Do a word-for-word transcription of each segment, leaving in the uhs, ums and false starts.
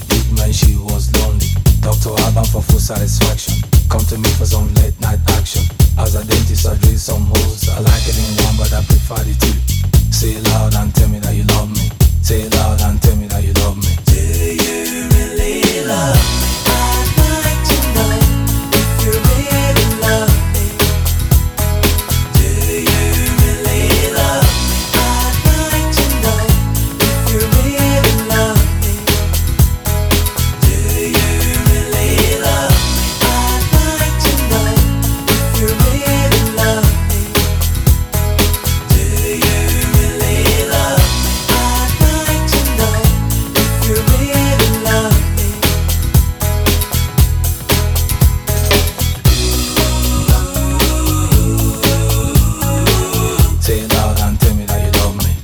did when she was lonely. Doctor Alban for full satisfaction. Come to me for some late night action. As a dentist I drill some holes. I like it in one but I prefer the two. Say it loud and tell me that you love me. Say it loud and tell me that you love me. Do you really love me? I'd like to know if you really love me. Do you really love me? I'd like to know if you really love me. Do you really love me? I'd like to know if you really love me. Do you really love me? I'd like to know if you really love me. Say it loud and tell me that you love me.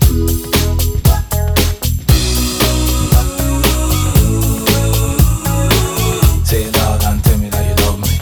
Say it loud and tell me that you love me.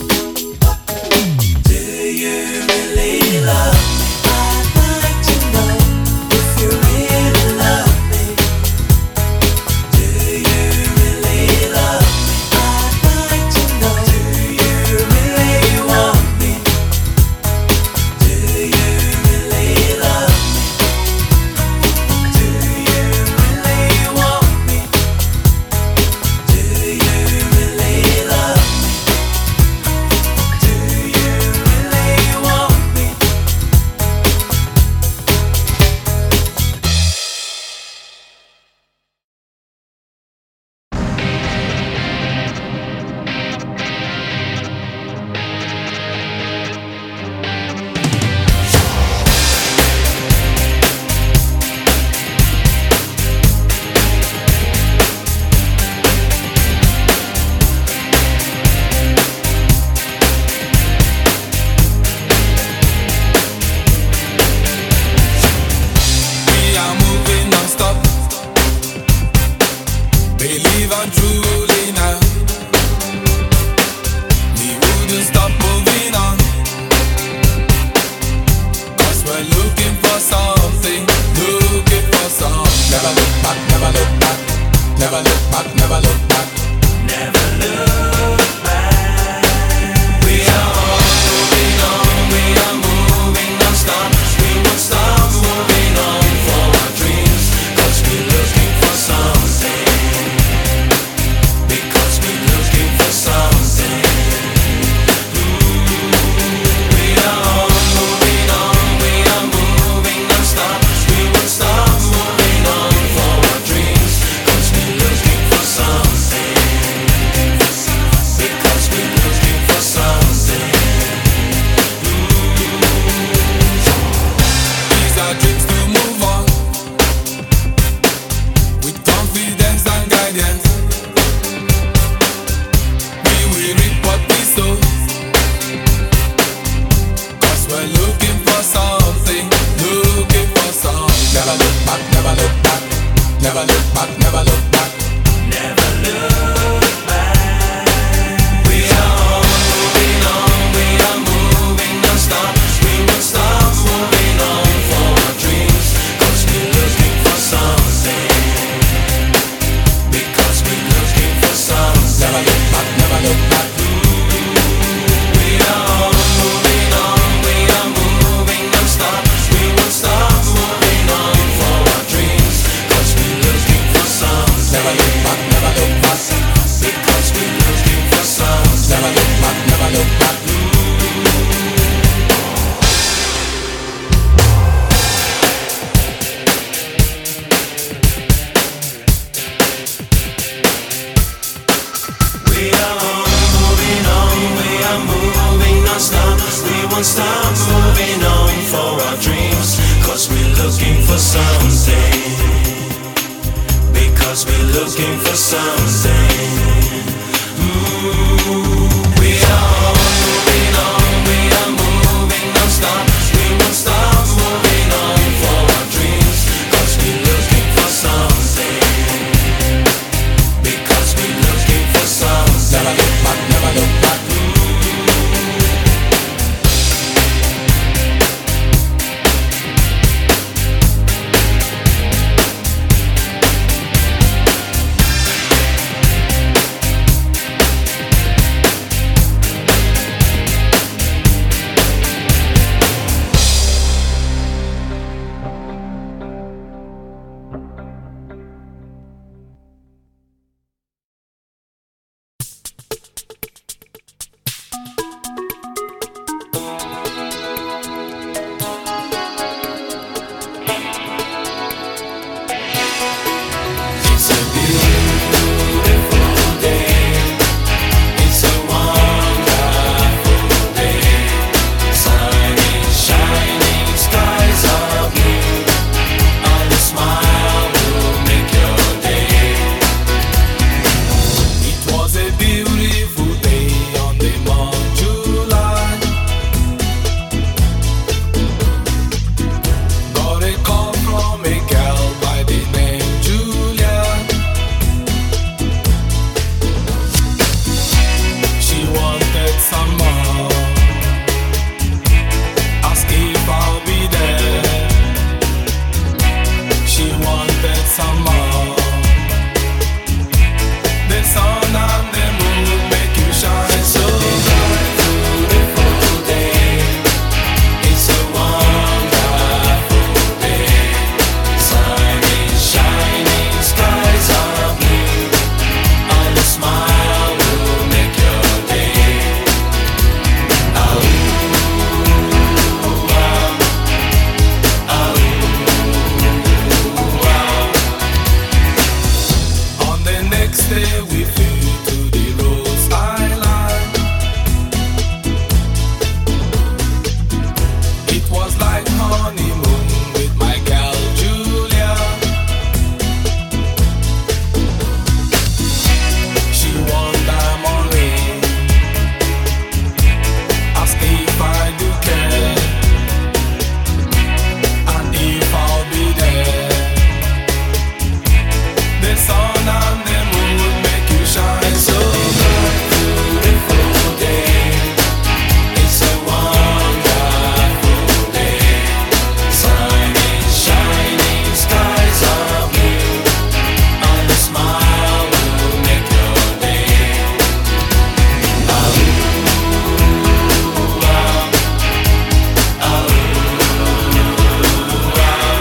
Do you really love me? I'd like to know if you really love me. Do you really love me? I'd like to know. Do you really want me? Do you really love me? Do you really want me? Do you really love me? Do you really want me? We are moving non-stop. Believe I'm truly now. We wouldn't stop moving on. Cause we're looking for something. Looking for something. Never look back, never look back. Never look back, never look back. Never look back. We are moving on, we are moving non-stop. We won't stop moving on for our dreams. Cause we're looking for something. Because we're looking for something. Ooh, we are moving on, we are moving non-stop. We won't stop moving on for our dreams. Cause we're looking for something. Because we're looking for something. These are dreams to move on. With confidence and guidance. We will reap what we sow. Cause we're looking for something. Looking for something. Never look back, never look back. Never look back, never look back. Never look back. We are moving on, we are moving non-stop. We won't stop moving on for our dreams. Cause we're looking for something. Because we're looking for something. Never look back, never look back. We are moving on, we are moving non-stop. We won't stop moving on for our dreams. Cause we're looking for something. Never look back, never look back. Because we're looking for something. Never look back, never look back. We are moving on, we are moving non-stop. We won't stop moving on for our dreams. Cause we're looking for something. Because we're looking for something. Ooh, we are moving on, we are moving non-stop. We won't stop moving on for our dreams. Cause we're looking for something. Because we're looking for something. Never look back, never look back. day we flew to the Rose Island. It was like honeymoon with my gal Julia. She won diamond ring, asked if I do care, and if I'll be there. The sun and the moon make you shine so bright. Beautiful day, it's a wonderful day. Sun is shining, skies are blue, and a smile will make your day. Ah, ooh, ah, ah, ooh, ah.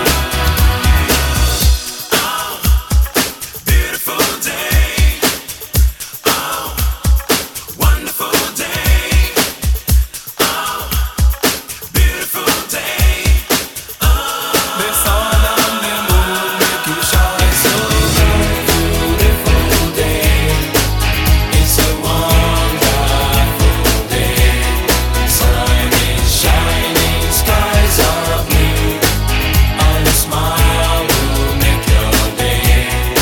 Beautiful day, oh, wonderful day, oh, beautiful day, oh. The sun and the moon make you shine so bright. Beautiful day, it's a wonderful day. Sun is shining, skies are blue, and a smile will make your day.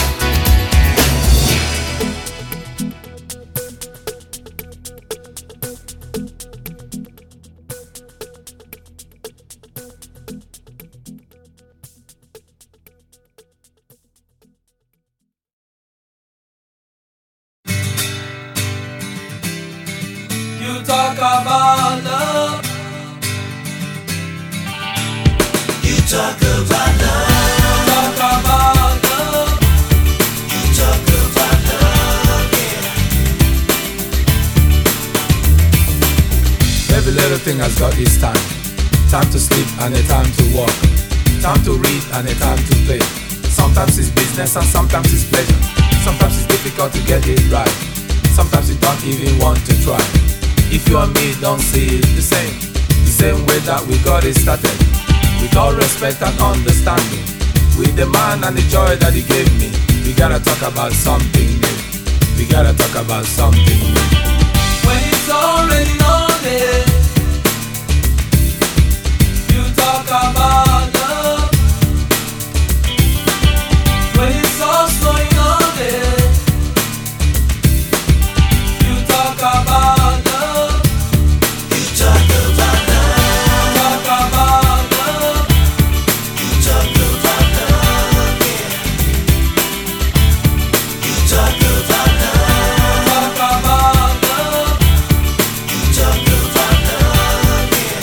You talk about love. You talk about love. Talk about love. You talk about love. Yeah. Every little thing has got its time. Time to sleep and a time to walk. Time to read and a time to play. Sometimes it's business and sometimes it's pleasure. Sometimes it's difficult to get it right. Sometimes you don't even want to try. If you and me don't see it the same, the same way that we got it started, with all respect and understanding, with the man and the joy that he gave me, we gotta talk about something new. We gotta talk about something new. When it's already on it, you talk about love. When it's all going on it, you talk about love. You talk about love. Talk about love. You talk about love. Yeah. You talk about love. Talk about love. You talk about love. Yeah.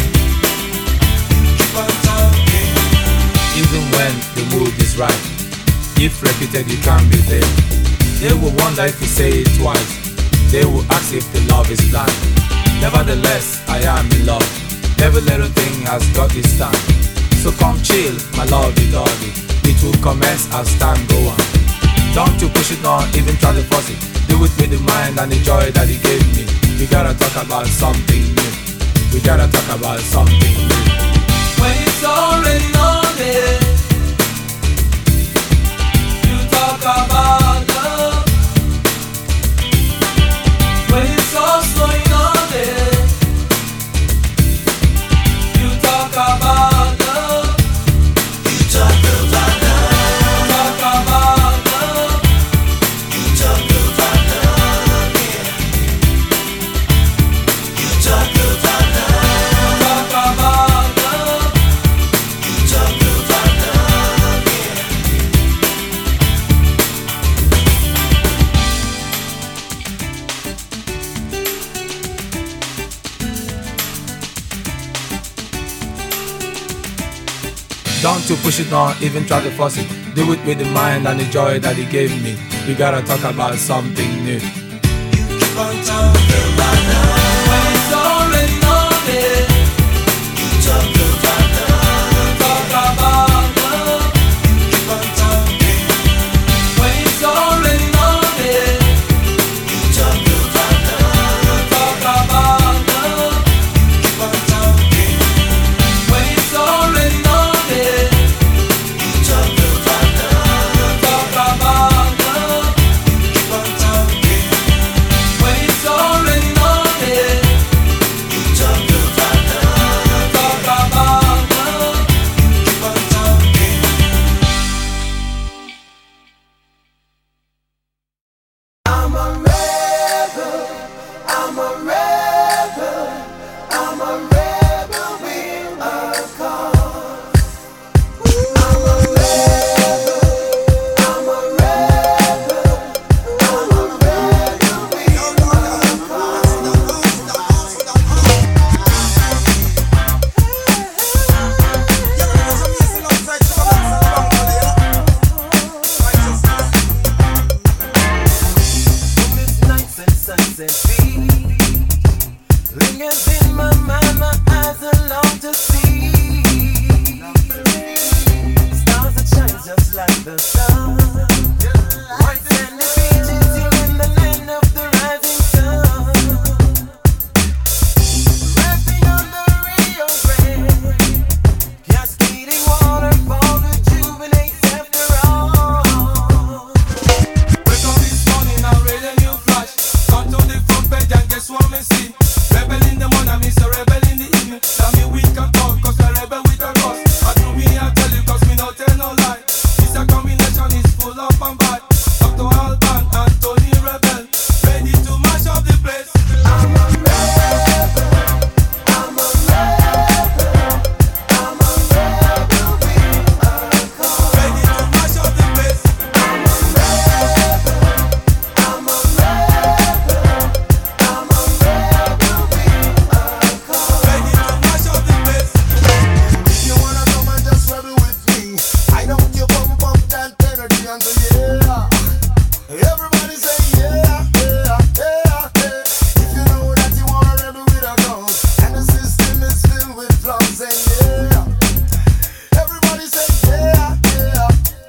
Keep on talking. Even when the mood is right, if repeated you can't be there. They will wonder if you say it twice. They will ask if the love is blind. Nevertheless, I am in love. Every little thing has got its time. So come chill, my lovey dovey. It will commence as time go on. Don't you push it, nor even try to force it. Do it with the mind and the joy that he gave me. We gotta talk about something new. We gotta talk about something new. When it's already on it, you talk about love. When it's all going on it, you talk about love. You talk about love. Talk about love. You talk about love. Yeah. You talk about love. Talk about love. You talk about love. Yeah. Don't you push it, nor even try to force it. Do it with the mind and the joy that he gave me. We gotta talk about something new. You keep on talking about love. When it's already on it, You talk about love. talk about love. You keep on talking. When it's already on it, You talk about love. talk about love. You keep on talking. When it's already on it, You talk about love. talk about love. You at peace. Lingers in my mind, my eyes are long to see. Stars that shine just like the sun. White sandy beaches here in the land of the rising sun. Rafting on the Rio Grande, cascading waterfall rejuvenates after all. Wake up this morning and read a new flash. Come to the front page and guess what me see? Rebel in the morning, me say rebel in the evening. That me weak and cold, cause I rebel with a cause. I do me, I tell you, cause me no tell no lie. This a combination is full up and bad. Doctor Alban and Tony Rebel, ready to mash up the place. I'm a rebel, I'm a rebel, I'm a rebel with a cause. Ready to mash up the place. I'm a rebel, I'm a rebel, I'm a rebel with a cause. Ready to mash up the place. If you wanna come and just rebel with me, I know you pump up that energy and say yeah. Everybody say yeah, yeah, yeah, yeah. If you know that you wanna rebel with a cause, and the system is filled with flaws, say yeah. Everybody say yeah, yeah.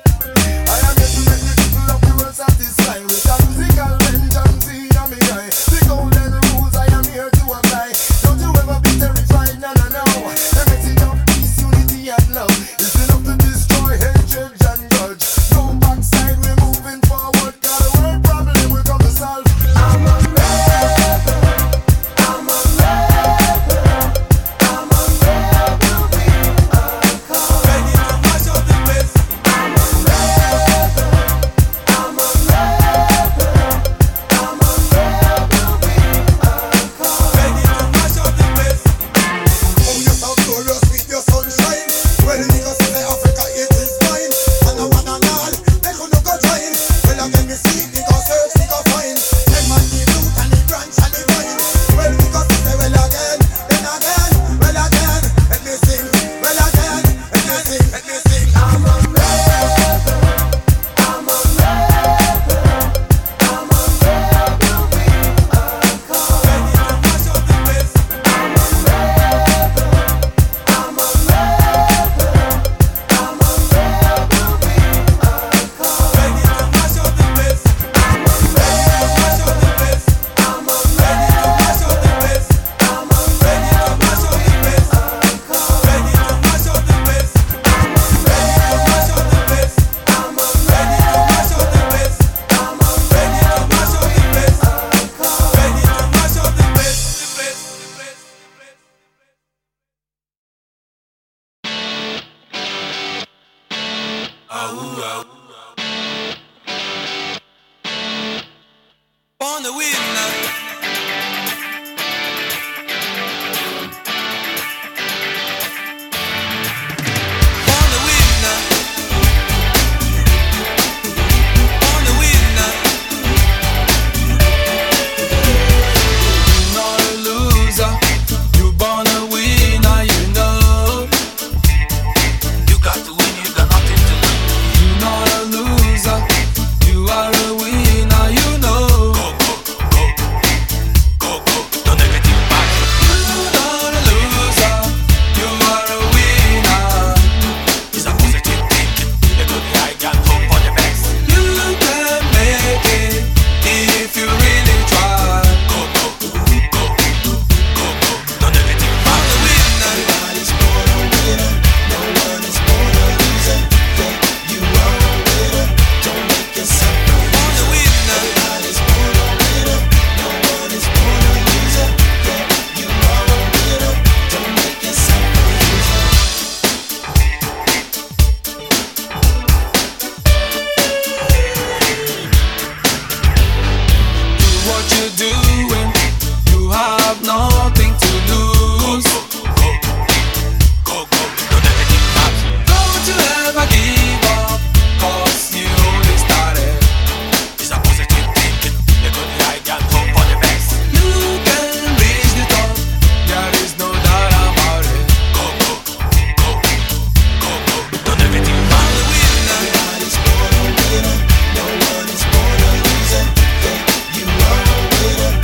I am here to make the people of the world satisfied with a musical vengeance in my eye. The golden rules I am here to apply. Don't you ever be terrified, no, no, no. The message of peace, unity and love is enough to destroy hatred and grudge. No backside, we're moving forward. Got a world problem we come to solve. I'm a rebel, I'm a rebel, I'm a rebel with a cause. Ready to mash up the place. I'm a rebel, I'm a rebel, I'm a rebel with a cause. Ready to mash up the place. Come yourself glorious with your sunshine. Well, niggas say Africa it is fine. And I wanna all, they could go join. Well, again me see, niggas search, niggas find. Them man the root and the branch and the vine. Well, niggas say well again, then again, well again. Let me sing, well again, let me sing, let me sing. I'm a rebel, I'm a rebel, I'm a rebel with a cause. Ready to mash up the place. I'm a rebel, I'm a rebel, I'm a rebel with a cause. Ready to mash up the place. I'm a rebel, Mash up the place. I'm a Ready to mash up the place. I'm a Ready to mash up the place. cause. Ready to mash up the place. I'm a Ready to mash up the place. I'm a Ready to mash up the place. I'm a Ready to mash up the place. cause. Ready to mash up the place. The place. The place. The place. On the wheel now. On the wheel now. On the wheel now. You're not a loser. You're born a winner, you know. You got to win, you got nothing to lose. You're not a loser. You are a winner, you know. Go, go, go, go, go, go. Don't ever think back. You're not a loser. You are a winner. It's a positive thinking. You go the high and hope for the best. You can make it if you really try. Go, go, go, go, go, go. Don't ever think back. On the wheel now. Everybody's born a winner. No one is born a loser. Yeah, you are a winner. Don't make yourself a loser. On the wheel now. Everybody's born a winner. No one is born a loser. Yeah, you are a winner. Don't make yourself a loser. Do what you're doing. You have nothing to lose. Go, go, go, go. Don't ever think back. Don't you ever give up, 'cause you only started. It's a positive thinking. You go the high and hope for the best. You can reach the top. There is no doubt about it. Go, go, go, go, go. Don't ever think back. On the wheel now. Everybody's born a winner. No one is born a loser. Yeah, you are a winner.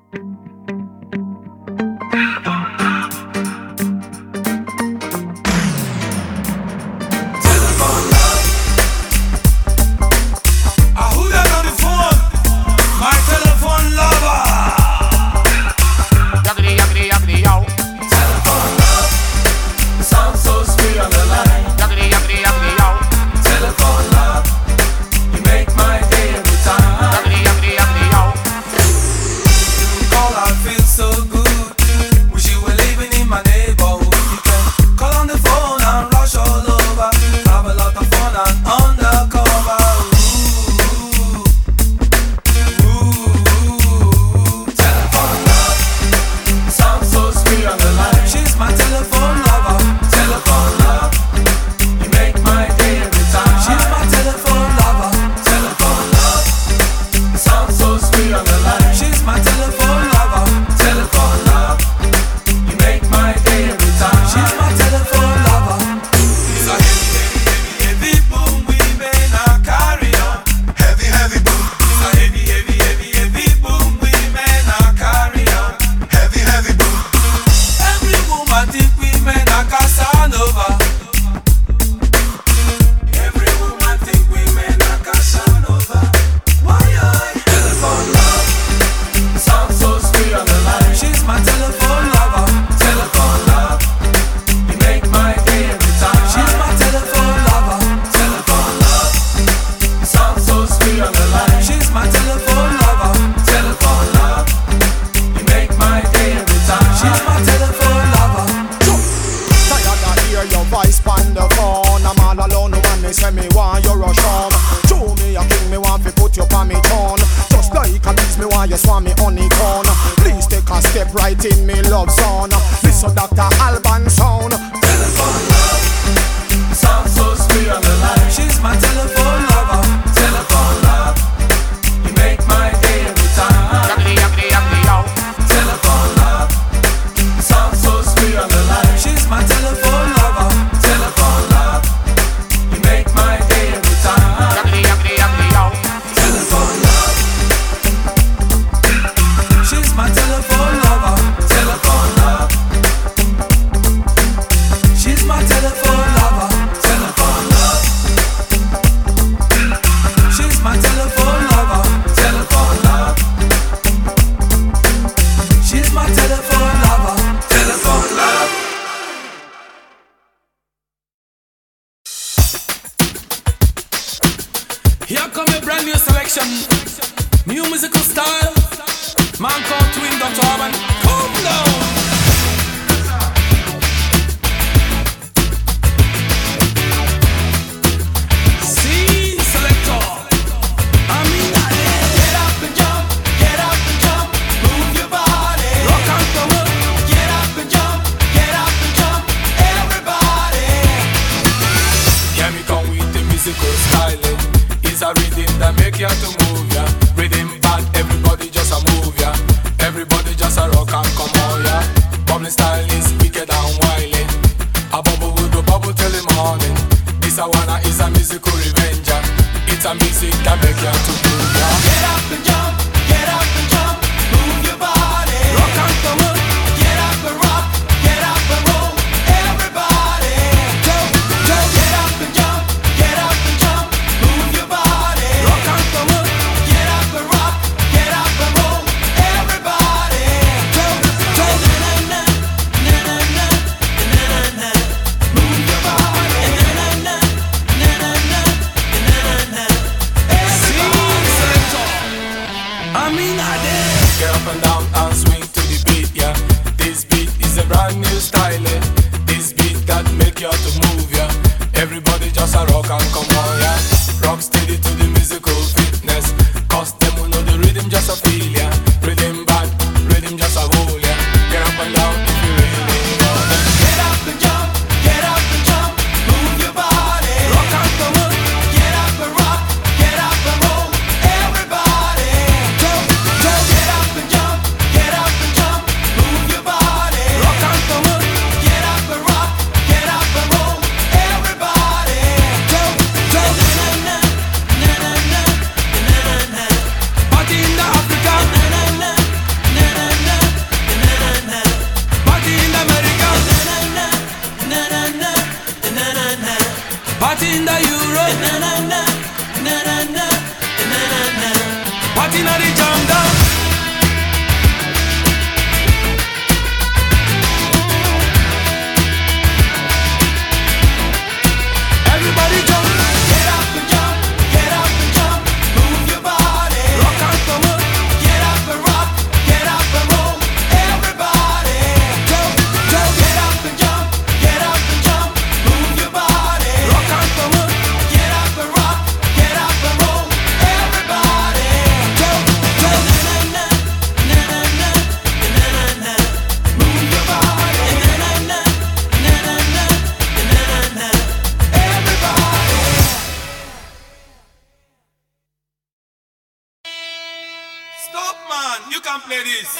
Get up and jump, man, you can play this.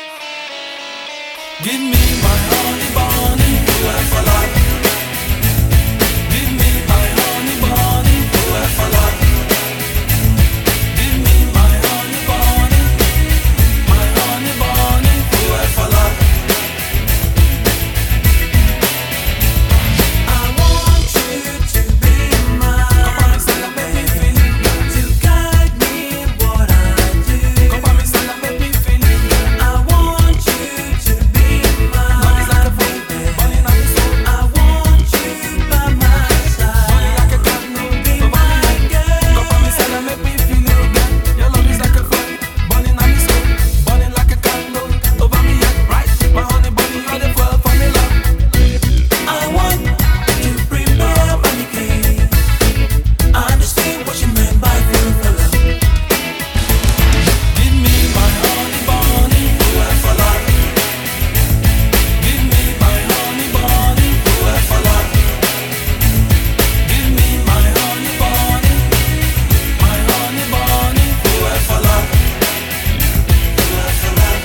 Give me my honey bunny, you have for life. Give me my honey bunny, you have for life. Give me my honey bunny, my honey bunny, you have for life. I want you to be mine, to guide me what I do. I want you to be mine, baby. I want you by my side. Be my girl. Make me feel you again. Your love is like a flame, burning on me soul, burning like a candle over me head, right? My honey bunny, you're the fuel for me love. I want to prepare my key. I understand what you meant by feel for love. Give me my honey bunny, you have for life. Give me my honey bunny, you have for life. Give me my honey bunny, my honey bunny, you have for life. You have for life.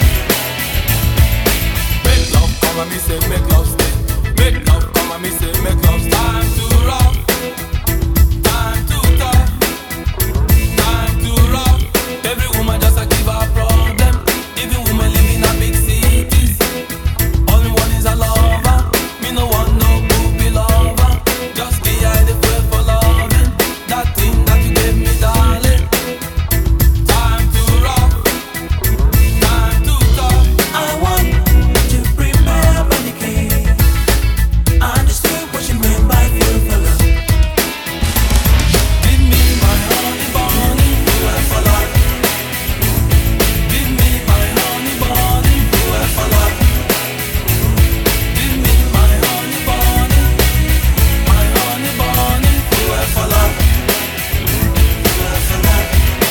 Make love come and me say make love stay. Make love come and me say make love stay. Time to rock, time to tough, time to rock. Every woman just a give her problem. Even woman live in a big cities. Only one is a lover. Me no want no groupie lover. Just give her the fuel for loving. That thing that you gave me, darling. Time to rock, time to tough. I want to prepare my key. I understood what you meant by feel for love. Give me my honey bunny, you have for life. Give me my honey bunny, you have for life. Give me my honey bunny, my honey bunny, you have for life. You have for life.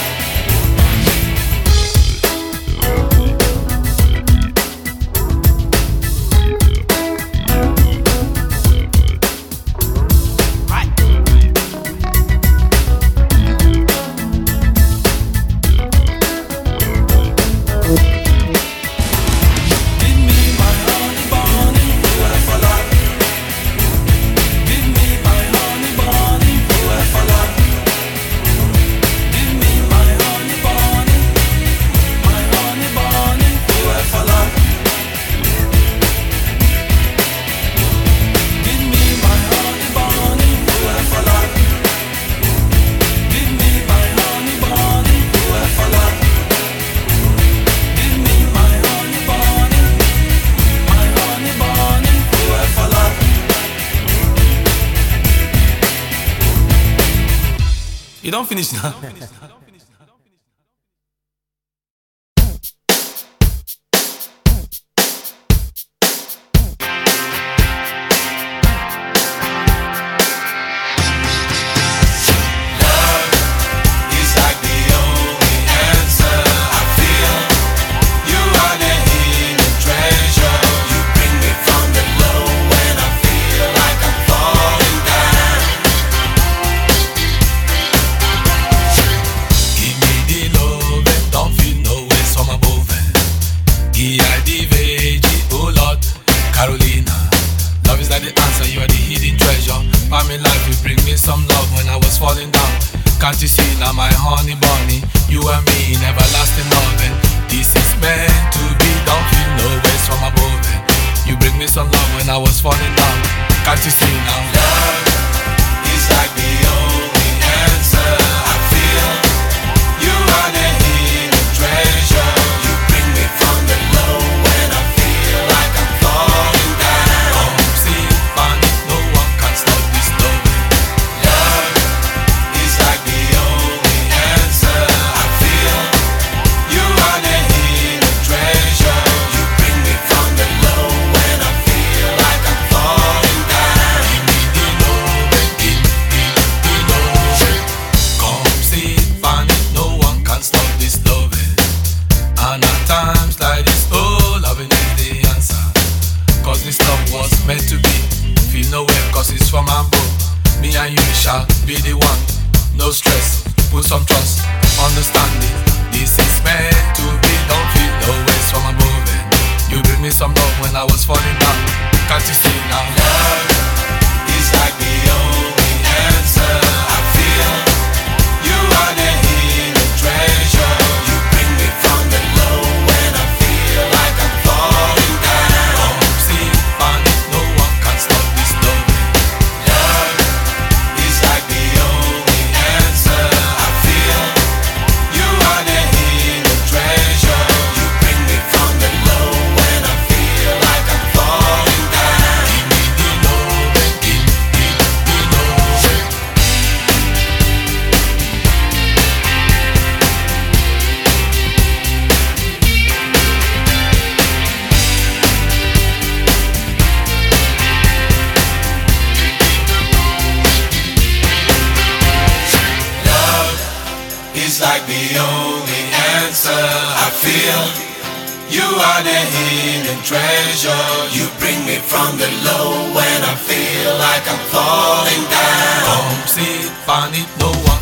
Give me my honey bunny, you have for life. Give me my honey bunny, you have for life. Give me my honey bunny, my honey bunny, you have for life. Give me my honey bunny, you have for life. Give me my honey bunny, you have for life. Give me my honey bunny, my honey bunny, you have for life. You don't finish now. It's like the only answer I feel. You are the hidden treasure. You bring me from the low when I feel like I'm falling down. Give me the love and don't feel no waste from above. Give I the veggie, oh Lord, Carolina. Love is like the answer, you are the hidden treasure. For me life, you bring me some love when I was falling down. Can't you see now my honey bunny? You and me in everlasting loving. This is meant to be, don't feel no waste from above. You bring me some love when I was falling down. Can't you see now? Love is like the only answer I feel. You are the hidden treasure. You bring me from the low when I feel like I'm falling down. Come see, find it, no one can stop this love. Love is like the only answer I feel. You are the hidden treasure. You bring me from the low when I feel like I'm falling down. Give me the love and give me the love. Come see, find it, no one can stop this love. And at times like this, oh, loving is the answer. Cause this love was meant to be. Feel no way cause it's from above. Me and you shall be the one. No stress, put some trust, understanding. This is meant to be. don't feel no ways from above it. You bring me some love when I was falling down. Can't you see now? Love is like the only answer. I feel you are the hidden treasure. You bring me from the low when I feel like I'm falling down. Come see, find it, no one can stop this love. Love is like the only answer. I feel you are the hidden treasure. You bring me from the low when I feel like I'm falling down. Give me the love, give, give the love. Love is like the only answer. I feel you are the hidden treasure. You bring me from the low when I feel like I'm falling down. Come see, find it, no one